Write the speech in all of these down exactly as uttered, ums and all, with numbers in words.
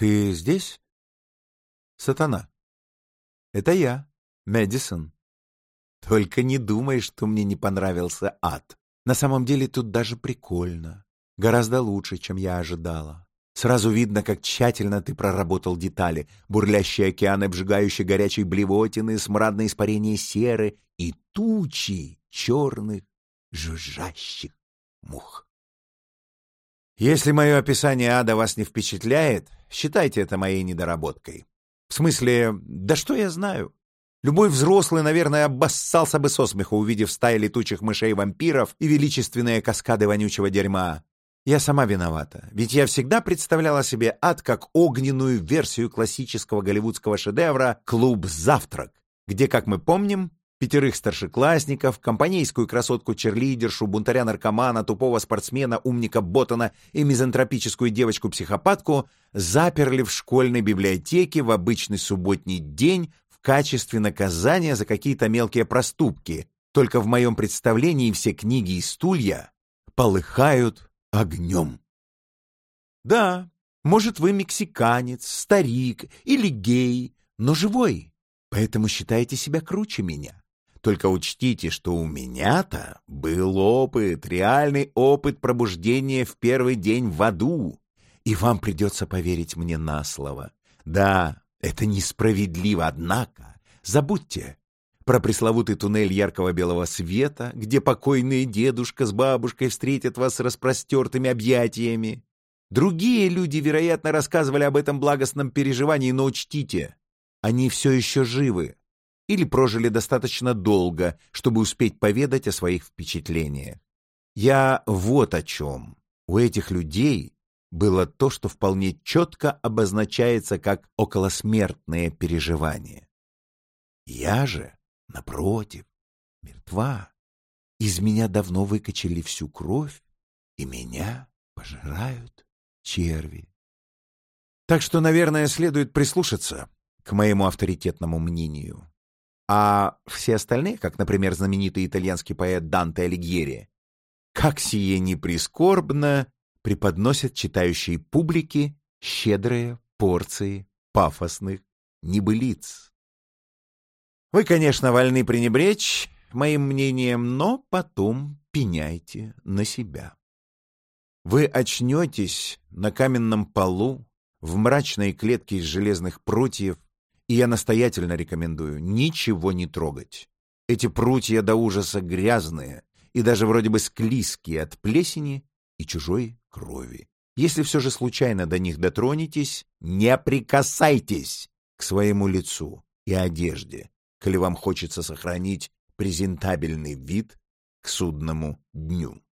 Ты здесь? Сатана. Это я, Мэдисон. Только не думай, что мне не понравился ад. На самом деле тут даже прикольно. Гораздо лучше, чем я ожидала. Сразу видно, как тщательно ты проработал детали. Бурлящий океан, обжигающий горячей блевотины, смрадное испарение серы и тучи черных жужжащих мух. Если мое описание ада вас не впечатляет, считайте это моей недоработкой. В смысле, да что я знаю? Любой взрослый, наверное, обоссался бы со смеху, увидев стаи летучих мышей-вампиров и величественные каскады вонючего дерьма. Я сама виновата, ведь я всегда представляла себе ад как огненную версию классического голливудского шедевра «Клуб Завтрак», где, как мы помним, пятерых старшеклассников, компанейскую красотку-черлидершу, бунтаря-наркомана, тупого спортсмена, умника Боттона и мизантропическую девочку-психопатку заперли в школьной библиотеке в обычный субботний день в качестве наказания за какие-то мелкие проступки. Только в моем представлении все книги и стулья полыхают огнем. Да, может, вы мексиканец, старик или гей, но живой, поэтому считаете себя круче меня. Только учтите, что у меня-то был опыт, реальный опыт пробуждения в первый день в аду, и вам придется поверить мне на слово. Да, это несправедливо, однако забудьте про пресловутый туннель яркого белого света, где покойный дедушка с бабушкой встретят вас с распростертыми объятиями. Другие люди, вероятно, рассказывали об этом благостном переживании, но учтите, они все еще живы или прожили достаточно долго, чтобы успеть поведать о своих впечатлениях. Я вот о чем. У этих людей было то, что вполне четко обозначается как околосмертное переживание. Я же, напротив, мертва. Из меня давно выкачали всю кровь, и меня пожирают черви. Так что, наверное, следует прислушаться к моему авторитетному мнению. А все остальные, как, например, знаменитый итальянский поэт Данте Алигьери, как сие ни прискорбно, преподносят читающей публике щедрые порции пафосных небылиц. Вы, конечно, вольны пренебречь моим мнением, но потом пеняйте на себя. Вы очнетесь на каменном полу в мрачной клетке из железных прутьев, и я настоятельно рекомендую ничего не трогать. Эти прутья до ужаса грязные и даже вроде бы склизкие от плесени и чужой крови. Если все же случайно до них дотронетесь, не прикасайтесь к своему лицу и одежде, коли вам хочется сохранить презентабельный вид к судному дню.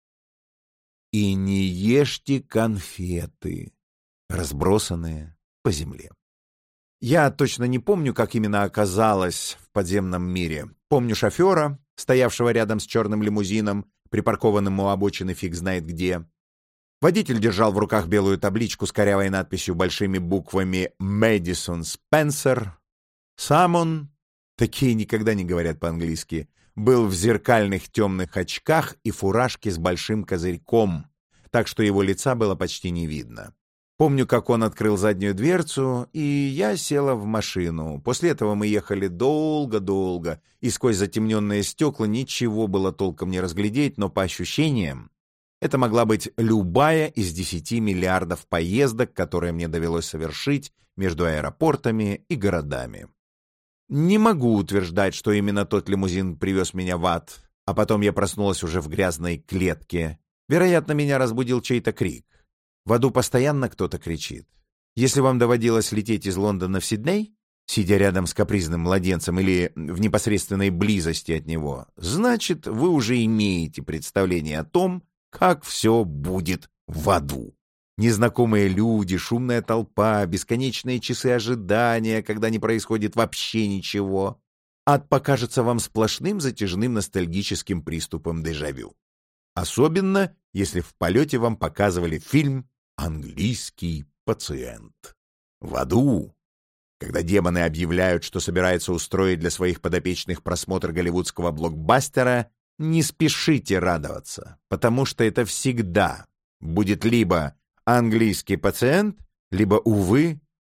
И не ешьте конфеты, разбросанные по земле. Я точно не помню, как именно оказалось в подземном мире. Помню шофера, стоявшего рядом с черным лимузином, припаркованным у обочины фиг знает где. Водитель держал в руках белую табличку с корявой надписью большими буквами «Мэдисон Спенсер». Сам он, такие никогда не говорят по-английски, был в зеркальных темных очках и фуражке с большим козырьком, так что его лица было почти не видно. Помню, как он открыл заднюю дверцу, и я села в машину. После этого мы ехали долго-долго, и сквозь затемненные стекла ничего было толком не разглядеть, но по ощущениям это могла быть любая из десяти миллиардов поездок, которые мне довелось совершить между аэропортами и городами. Не могу утверждать, что именно тот лимузин привез меня в ад, а потом я проснулась уже в грязной клетке. Вероятно, меня разбудил чей-то крик. В аду постоянно кто-то кричит. Если вам доводилось лететь из Лондона в Сидней, сидя рядом с капризным младенцем или в непосредственной близости от него, значит, вы уже имеете представление о том, как все будет в аду. Незнакомые люди, шумная толпа, бесконечные часы ожидания, когда не происходит вообще ничего. Ад покажется вам сплошным затяжным ностальгическим приступом дежавю. Особенно, если в полете вам показывали фильм «Английский пациент». В аду, когда демоны объявляют, что собираются устроить для своих подопечных просмотр голливудского блокбастера, не спешите радоваться, потому что это всегда будет либо «Английский пациент», либо, увы,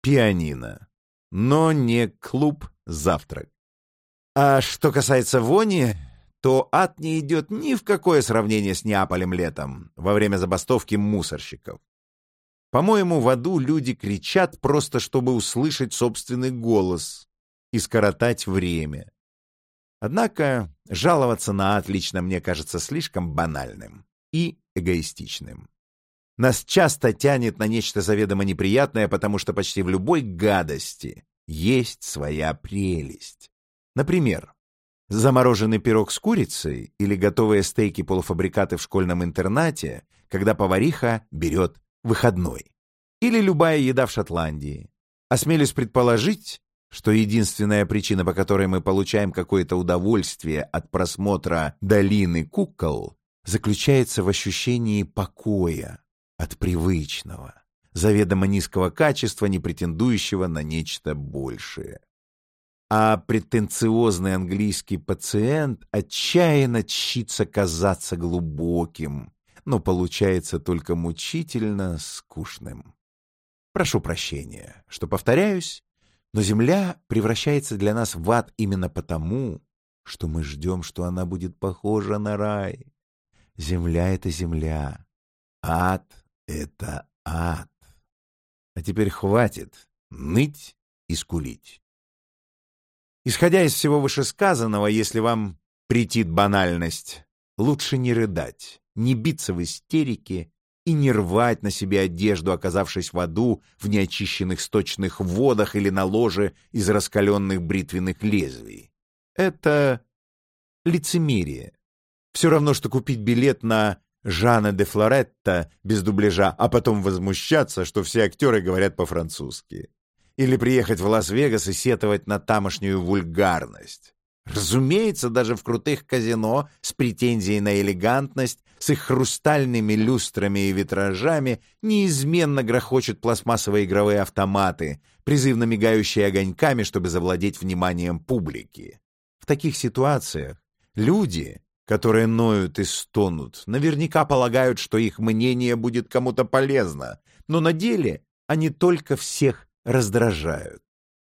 пианино, но не клуб-завтрак. А что касается вони, то ад не идет ни в какое сравнение с Неаполем летом, во время забастовки мусорщиков. По-моему, в аду люди кричат просто, чтобы услышать собственный голос и скоротать время. Однако жаловаться на ад лично мне кажется слишком банальным и эгоистичным. Нас часто тянет на нечто заведомо неприятное, потому что почти в любой гадости есть своя прелесть. Например, замороженный пирог с курицей или готовые стейки-полуфабрикаты в школьном интернате, когда повариха берет выходной. Или любая еда в Шотландии. Осмелюсь предположить, что единственная причина, по которой мы получаем какое-то удовольствие от просмотра «Долины кукол», заключается в ощущении покоя от привычного, заведомо низкого качества, не претендующего на нечто большее. А претенциозный английский пациент отчаянно чтится казаться глубоким, но получается только мучительно скучным. Прошу прощения, что повторяюсь, но земля превращается для нас в ад именно потому, что мы ждем, что она будет похожа на рай. Земля — это земля, ад — это ад. А теперь хватит ныть и скулить. Исходя из всего вышесказанного, если вам претит банальность, лучше не рыдать, не биться в истерике и не рвать на себе одежду, оказавшись в аду, в неочищенных сточных водах или на ложе из раскаленных бритвенных лезвий. Это лицемерие. Все равно, что купить билет на Жана де Флоретто без дубляжа, а потом возмущаться, что все актеры говорят по-французски. Или приехать в Лас-Вегас и сетовать на тамошнюю вульгарность. Разумеется, даже в крутых казино с претензией на элегантность, с их хрустальными люстрами и витражами неизменно грохочут пластмассовые игровые автоматы, призывно мигающие огоньками, чтобы завладеть вниманием публики. В таких ситуациях люди, которые ноют и стонут, наверняка полагают, что их мнение будет кому-то полезно, но на деле они только всех раздражают.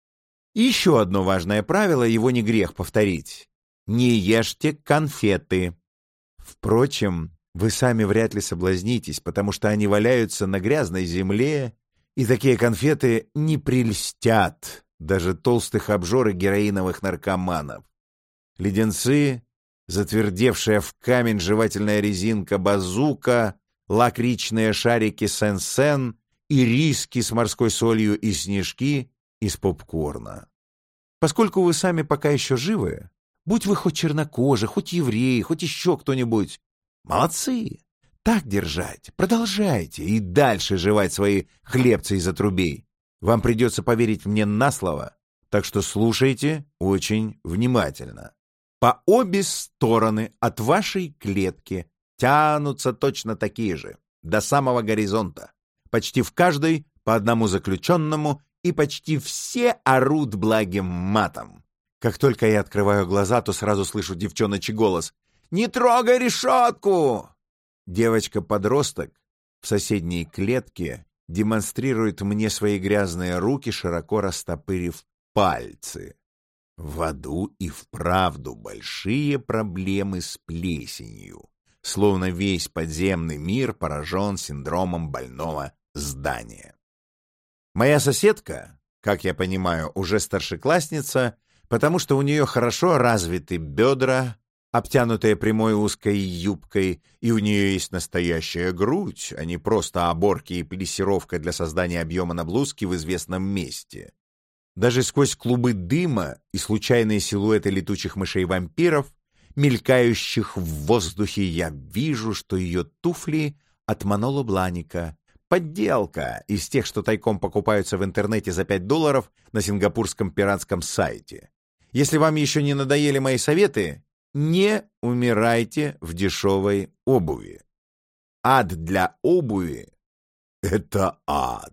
И еще одно важное правило, его не грех повторить. Не ешьте конфеты. Впрочем, вы сами вряд ли соблазнитесь, потому что они валяются на грязной земле, и такие конфеты не прельстят даже толстых обжор и героиновых наркоманов. Леденцы, затвердевшая в камень жевательная резинка базука, лакричные шарики сен-сен, ириски с морской солью и снежки из попкорна. Поскольку вы сами пока еще живы, будь вы хоть чернокожий, хоть еврей, хоть еще кто-нибудь, молодцы! Так держать, продолжайте и дальше жевать свои хлебцы из отрубей. Вам придется поверить мне на слово, так что слушайте очень внимательно. По обе стороны от вашей клетки тянутся точно такие же, до самого горизонта. Почти в каждой по одному заключенному, и почти все орут благим матом. Как только я открываю глаза, то сразу слышу девчоночий голос: «Не трогай решетку!» Девочка-подросток в соседней клетке демонстрирует мне свои грязные руки, широко растопырив пальцы. В аду и вправду большие проблемы с плесенью, словно весь подземный мир поражен синдромом больного здания. Моя соседка, как я понимаю, уже старшеклассница, потому что у нее хорошо развиты бедра, обтянутые прямой узкой юбкой, и у нее есть настоящая грудь, а не просто оборки и плессировка для создания объема на блузке в известном месте. Даже сквозь клубы дыма и случайные силуэты летучих мышей-вампиров, мелькающих в воздухе, я вижу, что ее туфли от Маноло Бланика. Подделка из тех, что тайком покупаются в интернете за пять долларов на сингапурском пиратском сайте. Если вам еще не надоели мои советы, не умирайте в дешевой обуви. Ад для обуви — это ад.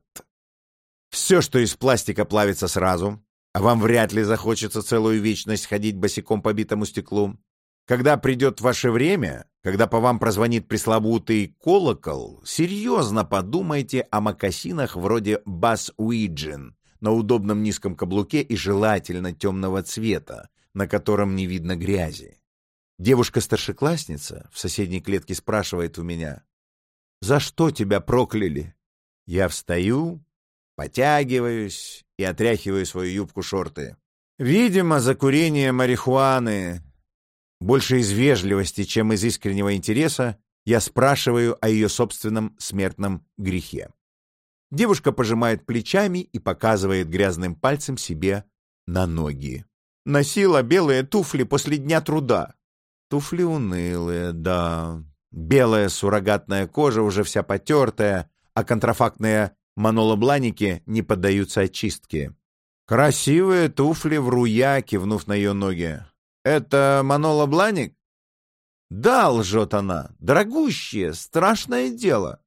Все, что из пластика, плавится сразу, а вам вряд ли захочется целую вечность ходить босиком по битому стеклу. Когда придет ваше время, когда по вам прозвонит пресловутый колокол, серьезно подумайте о мокасинах вроде Bass Weejen, на удобном низком каблуке и желательно темного цвета, на котором не видно грязи. Девушка-старшеклассница в соседней клетке спрашивает у меня: «За что тебя прокляли?» Я встаю, потягиваюсь и отряхиваю свою юбку-шорты. Видимо, за курение марихуаны. Больше из вежливости, чем из искреннего интереса, я спрашиваю о ее собственном смертном грехе. Девушка пожимает плечами и показывает грязным пальцем себе на ноги. Носила белые туфли после дня труда. Туфли унылые, да. Белая суррогатная кожа уже вся потертая, а контрафактные манолобланики не поддаются очистке. «Красивые туфли в руя», кивнув на ее ноги. «Это манолобланик?» «Да», — лжет она, — «дорогущие, страшное дело».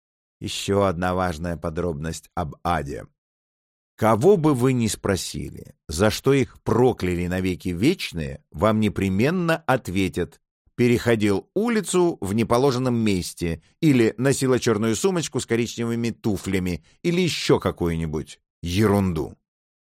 Еще одна важная подробность об аде. Кого бы вы ни спросили, за что их прокляли навеки вечные, вам непременно ответят: переходил улицу в неположенном месте, или носила черную сумочку с коричневыми туфлями, или еще какую-нибудь ерунду.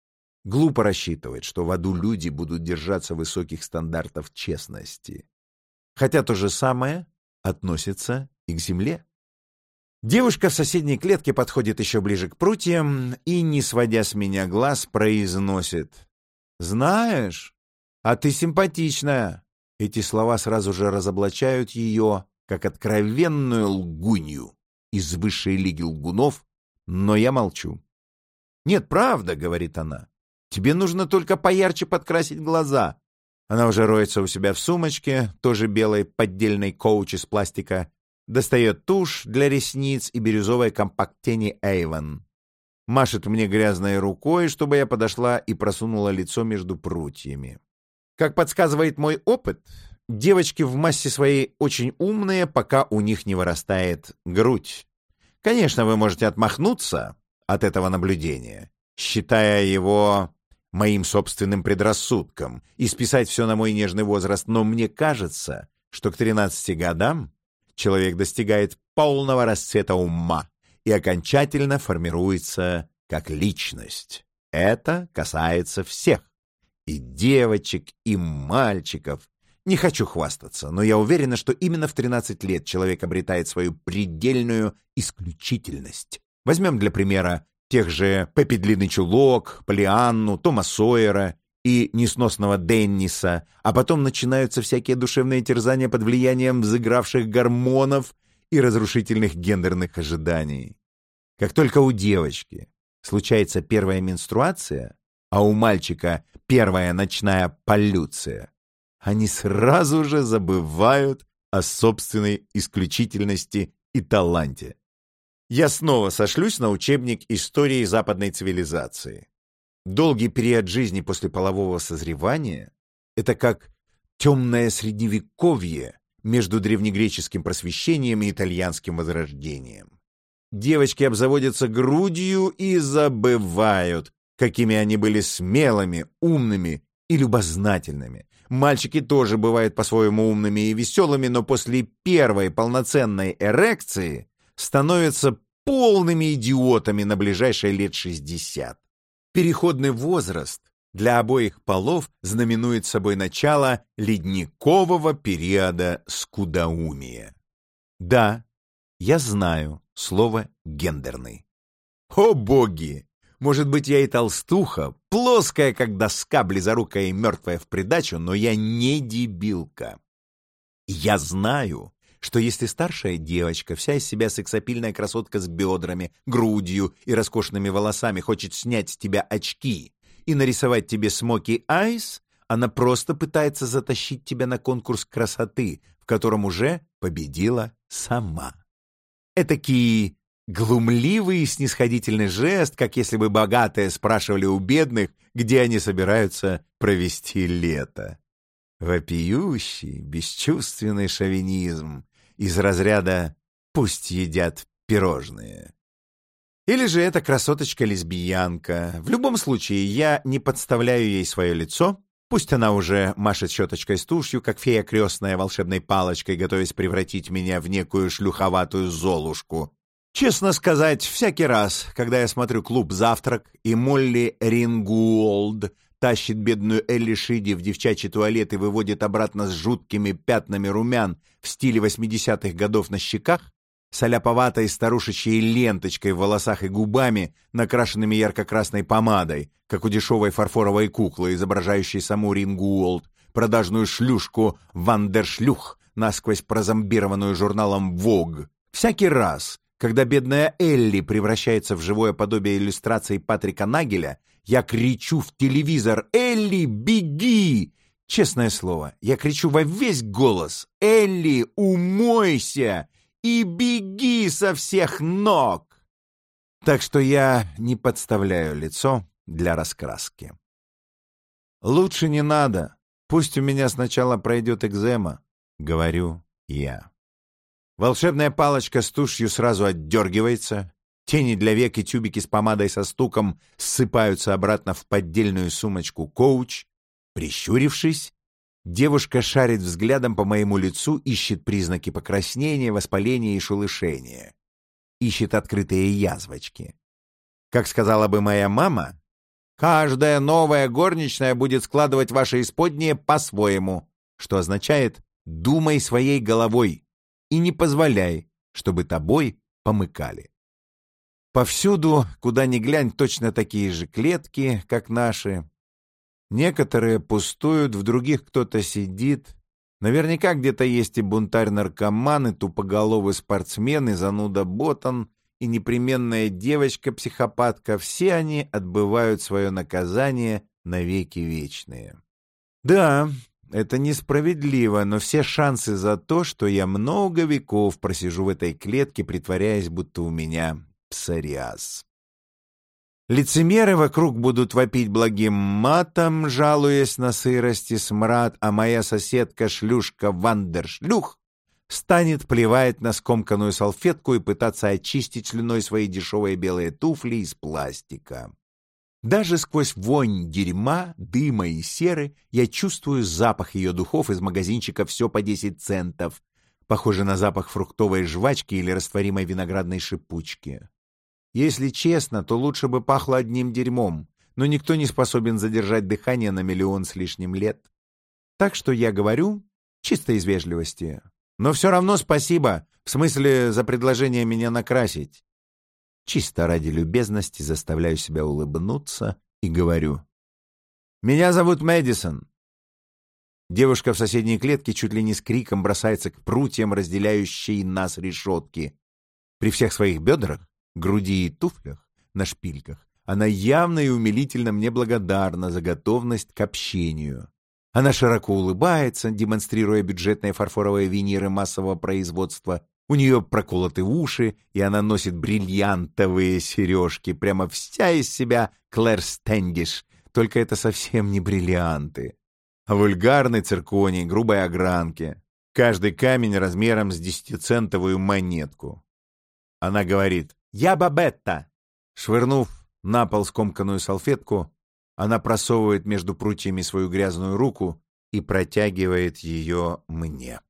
Глупо рассчитывать, что в аду люди будут держаться высоких стандартов честности. Хотя то же самое относится и к земле. Девушка в соседней клетке подходит еще ближе к прутьям и, не сводя с меня глаз, произносит: «Знаешь, а ты симпатичная». Эти слова сразу же разоблачают ее, как откровенную лгунью из высшей лиги лгунов, но я молчу. «Нет, правда», — говорит она, — «тебе нужно только поярче подкрасить глаза». Она уже роется у себя в сумочке, тоже белой поддельной коуч из пластика, достает тушь для ресниц и бирюзовые компакт-тени Avon. Машет мне грязной рукой, чтобы я подошла и просунула лицо между прутьями. Как подсказывает мой опыт, девочки в массе своей очень умные, пока у них не вырастает грудь. Конечно, вы можете отмахнуться от этого наблюдения, считая его моим собственным предрассудком, и списать все на мой нежный возраст, но мне кажется, что к тринадцати годам человек достигает полного расцвета ума и окончательно формируется как личность. Это касается всех. И девочек, и мальчиков. Не хочу хвастаться, но я уверена, что именно в тринадцать лет человек обретает свою предельную исключительность. Возьмем для примера тех же Пеппи Длинный Чулок, Полианну, Тома Сойера и несносного Денниса, а потом начинаются всякие душевные терзания под влиянием взыгравших гормонов и разрушительных гендерных ожиданий. Как только у девочки случается первая менструация, а у мальчика первая ночная полюция, они сразу же забывают о собственной исключительности и таланте. Я снова сошлюсь на учебник истории западной цивилизации. Долгий период жизни после полового созревания — это как темное средневековье между древнегреческим просвещением и итальянским возрождением. Девочки обзаводятся грудью и забывают, какими они были смелыми, умными и любознательными. Мальчики тоже бывают по-своему умными и веселыми, но после первой полноценной эрекции становятся полными идиотами на ближайшие лет шестьдесят. Переходный возраст для обоих полов знаменует собой начало ледникового периода скудоумия. Да, я знаю слово «гендерный». О боги! Может быть, я и толстуха, плоская, как доска, близорукая и мертвая в придачу, но я не дебилка. Я знаю, что если старшая девочка, вся из себя сексапильная красотка с бедрами, грудью и роскошными волосами, хочет снять с тебя очки и нарисовать тебе смоки айс, она просто пытается затащить тебя на конкурс красоты, в котором уже победила сама. Этакий глумливый и снисходительный жест, как если бы богатые спрашивали у бедных, где они собираются провести лето. Вопиющий, бесчувственный шовинизм из разряда «пусть едят пирожные». Или же эта красоточка-лесбиянка. В любом случае, я не подставляю ей свое лицо, пусть она уже машет щеточкой с тушью, как фея крестная волшебной палочкой, готовясь превратить меня в некую шлюховатую золушку. Честно сказать, всякий раз, когда я смотрю «Клуб Завтрак» и Молли Рингуолд тащит бедную Элли Шиди в девчачий туалет и выводит обратно с жуткими пятнами румян в стиле восьмидесятых годов на щеках, с аляповатой старушечьей ленточкой в волосах и губами, накрашенными ярко-красной помадой, как у дешевой фарфоровой куклы, изображающей саму Рингуолд, продажную шлюшку Вандершлюх, насквозь прозомбированную журналом «Вог». Всякий раз, когда бедная Элли превращается в живое подобие иллюстрации Патрика Нагеля, я кричу в телевизор: «Элли, беги!» Честное слово, я кричу во весь голос: «Элли, умойся и беги со всех ног!» Так что я не подставляю лицо для раскраски. «Лучше не надо. Пусть у меня сначала пройдет экзема», — говорю я. Волшебная палочка с тушью сразу отдергивается, тени для век и тюбики с помадой со стуком ссыпаются обратно в поддельную сумочку «Коуч». Прищурившись, девушка шарит взглядом по моему лицу, ищет признаки покраснения, воспаления и шелушения. Ищет открытые язвочки. Как сказала бы моя мама, «Каждая новая горничная будет складывать ваши исподние по-своему», что означает «думай своей головой и не позволяй, чтобы тобой помыкали». Повсюду, куда ни глянь, точно такие же клетки, как наши. Некоторые пустуют, в других кто-то сидит. Наверняка где-то есть и бунтарь-наркоман, и тупоголовый спортсмен, и зануда-ботан, и непременная девочка-психопатка. Все они отбывают свое наказание навеки вечные. Да, это несправедливо, но все шансы за то, что я много веков просижу в этой клетке, притворяясь, будто у меня псориаз. Лицемеры вокруг будут вопить благим матом, жалуясь на сырость и смрад, а моя соседка-шлюшка Вандершлюх станет плевать на скомканную салфетку и пытаться очистить слюной свои дешевые белые туфли из пластика. Даже сквозь вонь дерьма, дыма и серы я чувствую запах ее духов из магазинчика «Все по десять центов», похоже на запах фруктовой жвачки или растворимой виноградной шипучки. Если честно, то лучше бы пахло одним дерьмом, но никто не способен задержать дыхание на миллион с лишним лет. Так что я говорю чисто из вежливости. Но все равно спасибо, в смысле за предложение меня накрасить. Чисто ради любезности заставляю себя улыбнуться и говорю: «Меня зовут Мэдисон». Девушка в соседней клетке чуть ли не с криком бросается к прутьям, разделяющей нас решетки. При всех своих бедрах, груди и туфлях на шпильках она явно и умилительно мне благодарна за готовность к общению. Она широко улыбается, демонстрируя бюджетные фарфоровые виниры массового производства. У нее проколоты уши, и она носит бриллиантовые сережки, прямо вся из себя Клэр Стэндиш, только это совсем не бриллианты, а вульгарный цирконий грубой огранки, каждый камень размером с десятицентовую монетку. Она говорит: «Я Бабетта!» Швырнув на пол скомканную салфетку, она просовывает между прутьями свою грязную руку и протягивает ее мне.